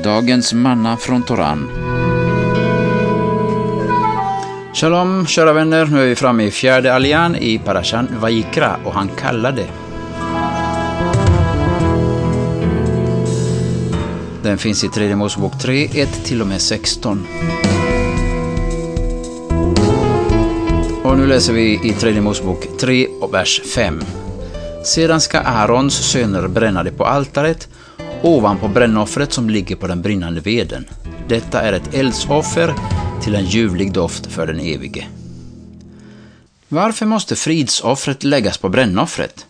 Dagens manna från Toran. Shalom, kära vänner. Nu är vi framme i 4:e aljan i Parashan Vayikra och han kallade. Den finns i 3 Mosebok 3, 1-16. Och nu läser vi i 3 Mosebok 3 och vers 5. Sedan ska Aarons söner bränna det på altaret ovanpå brännoffret som ligger på den brinnande veden. Detta är ett eldsoffer till en ljuvlig doft för den evige. Varför måste fridsoffret läggas på brännoffret?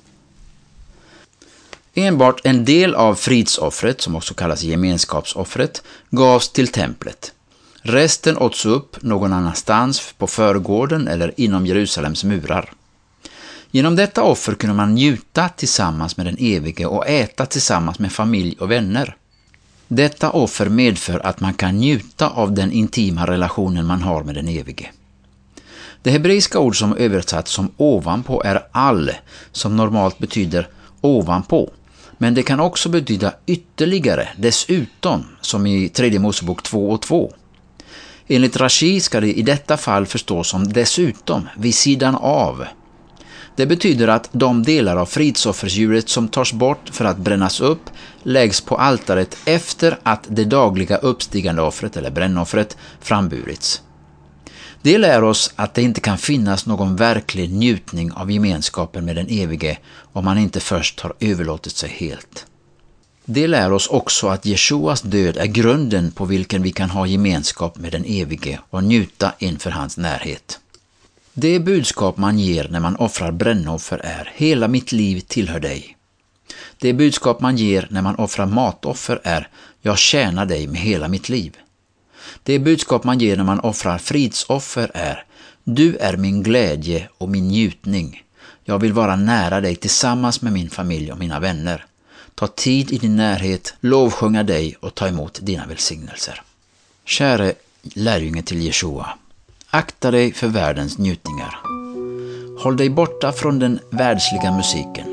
Enbart en del av fridsoffret, som också kallas gemenskapsoffret, gavs till templet. Resten åts upp någon annanstans på förgården eller inom Jerusalems murar. Genom detta offer kunde man njuta tillsammans med den evige och äta tillsammans med familj och vänner. Detta offer medför att man kan njuta av den intima relationen man har med den evige. Det hebreiska ord som översatts som ovanpå är all, som normalt betyder ovanpå. Men det kan också betyda ytterligare, dessutom, som i 3 Mosebok 2:2. Enligt Rashi ska det i detta fall förstås som dessutom, vid sidan av. Det betyder att de delar av fridsoffersdjuret som tas bort för att brännas upp läggs på altaret efter att det dagliga uppstigande offret eller brännoffret framburits. Det lär oss att det inte kan finnas någon verklig njutning av gemenskapen med den evige om man inte först har överlåtit sig helt. Det lär oss också att Jeshuas död är grunden på vilken vi kan ha gemenskap med den evige och njuta inför hans närhet. Det budskap man ger när man offrar brännoffer är: hela mitt liv tillhör dig. Det budskap man ger när man offrar matoffer är: jag tjänar dig med hela mitt liv. Det budskap man ger när man offrar fridsoffer är: du är min glädje och min njutning. Jag vill vara nära dig tillsammans med min familj och mina vänner. Ta tid i din närhet, lovsjunga dig och ta emot dina välsignelser. Käre lärjunge till Jeshua, akta dig för världens njutningar. Håll dig borta från den världsliga musiken.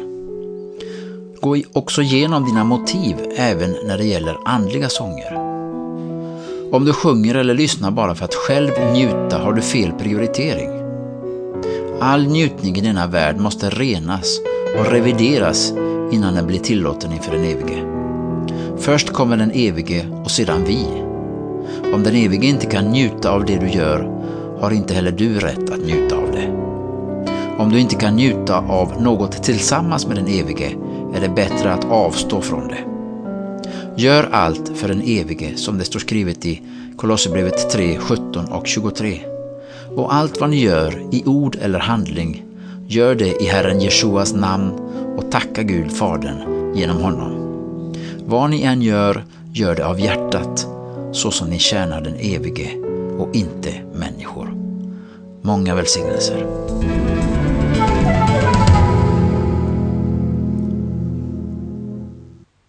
Gå också igenom dina motiv även när det gäller andliga sånger. Om du sjunger eller lyssnar bara för att själv njuta har du fel prioritering. All njutning i denna värld måste renas och revideras innan den blir tillåten inför den evige. Först kommer den evige och sedan vi. Om den evige inte kan njuta av det du gör, har inte heller du rätt att njuta av det. Om du inte kan njuta av något tillsammans med den evige, är det bättre att avstå från det. Gör allt för den evige, som det står skrivet i Kolosserbrevet 3, 17 och 23. Och allt vad ni gör, i ord eller handling, gör det i Herren Jeshuas namn och tacka Gud Fadern genom honom. Vad ni än gör, gör det av hjärtat, så som ni tjänar den evige och inte människor. Många välsignelser.